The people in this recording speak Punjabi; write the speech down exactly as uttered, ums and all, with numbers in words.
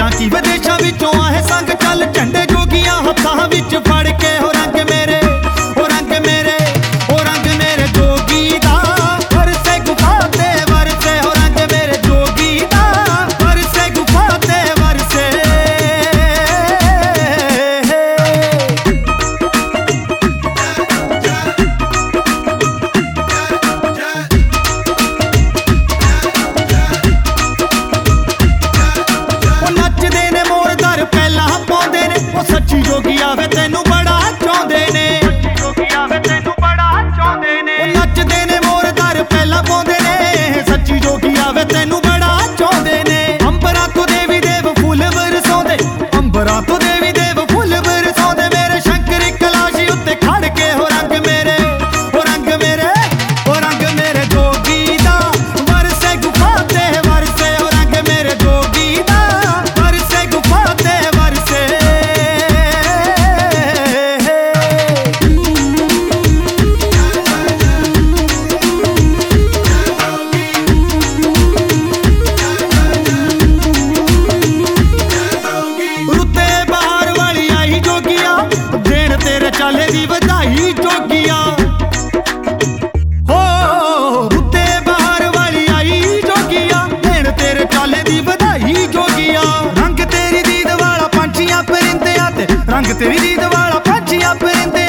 ਦੇਸ਼ਾਂ ਕੀ ਵਿਦੇਸ਼ਾਂ ਵਿੱਚੋਂ ਆਏ ਸੰਗ ਚੱਲ ਝੰਡੇ ਜੋਗੀਆਂ ਹੱਥਾਂ ਵਿੱਚ ਫੜ ਕੇ ਹੋ ਰੰਗ ਮੇਰੇ ਹੋ ਰੰਗ ਮੇਰੇ ਹੋ ਰੰਗ ਮੇਰੇ ਜੋਗੀ ਦਾ ਵਰਸੇ ਗੁਫਾ ਤੇ ਵਰਸੇ ਹੋ ਰੰਗ ਮੇਰੇ ਜੋਗੀ ਦਾ ਵਰਸੇ ਗੁਫਾ ਤੇ ਵਰਸੇ ਸੱਚੀ ਜੋਗੀ ਆਵੇ ਤੈਨੂੰ ਬੜਾ ਚਾਹੁੰਦੇ ਨੇ ਜੋਗੀ ਆਵੇ ਤੈਨੂੰ ਬੜਾ ਚਾਹੁੰਦੇ ਨੇ ਉਹ ਨੱਚਦੇ ਨੇ ਮੋਰ ਦਰ ਪਹਿਲਾਂ ਪਾਉਂਦੇ ਨੇ ਸੱਚੀ ਜੋਗੀ ਆਵੇ ਤੈਨੂੰ ਬੜਾ ਚਾਹੁੰਦੇ ਨੇ ਅੰਬਰਾਂ ਤੋਂ ਦੇਵੀ ਦੇਵ ਫੁੱਲ ਵਰਸਾਉਂਦੇ ਅੰਬਰਾਂ ਤੋਂ ਦੇਵੀ ਦੇਵ ਫੁੱਲ ਵਰਸਾਉਂਦੇ ਮੇਰੇ ਸ਼ੰਕਰ ਕਲਾਸ਼ੀ ਉੱਤੇ ਖੜ ਕੇ ਹੋ ਰੰਗ ਮੇਰੇ ਹੋ ਰੰਗ ਮੇਰੇ ਹੋ ਰੰਗ ਮੇਰੇ ਜੋਗੀ ਦਾ ਵਰਸੇ ਗੁਫਾ ਤੇ ਵਰਸੇ ਹੋ ਰੰਗ ਮੇਰੇ ਜੋਗੀ ਦਾ ਵਰਸੇ ਗੁਫਾ ਤੇ ਵਰਸੇ ਚਾਲੇ ਦੀ ਵਧਾਈ ਜੋਗੀਆਂ ਹੋ ਰੁੱਤੇ ਬਾਹਰ ਵਾਲੀ ਆਈ ਜੋਗੀਆਂ ਦੇਣ ਤੇਰੇ ਚਾਲੇ ਦੀ ਵਧਾਈ ਜੋਗੀਆਂ ਰੰਗ ਤੇਰੀ ਦੀਦ ਵਾਲਾ ਪੰਛੀਆਂ ਪਰਿੰਦਿਆਂ ਤੇ ਰੰਗ ਤੇਰੀ ਦੀਦ ਵਾਲਾ ਪੰਛੀਆਂ ਪਰਿੰਦੇ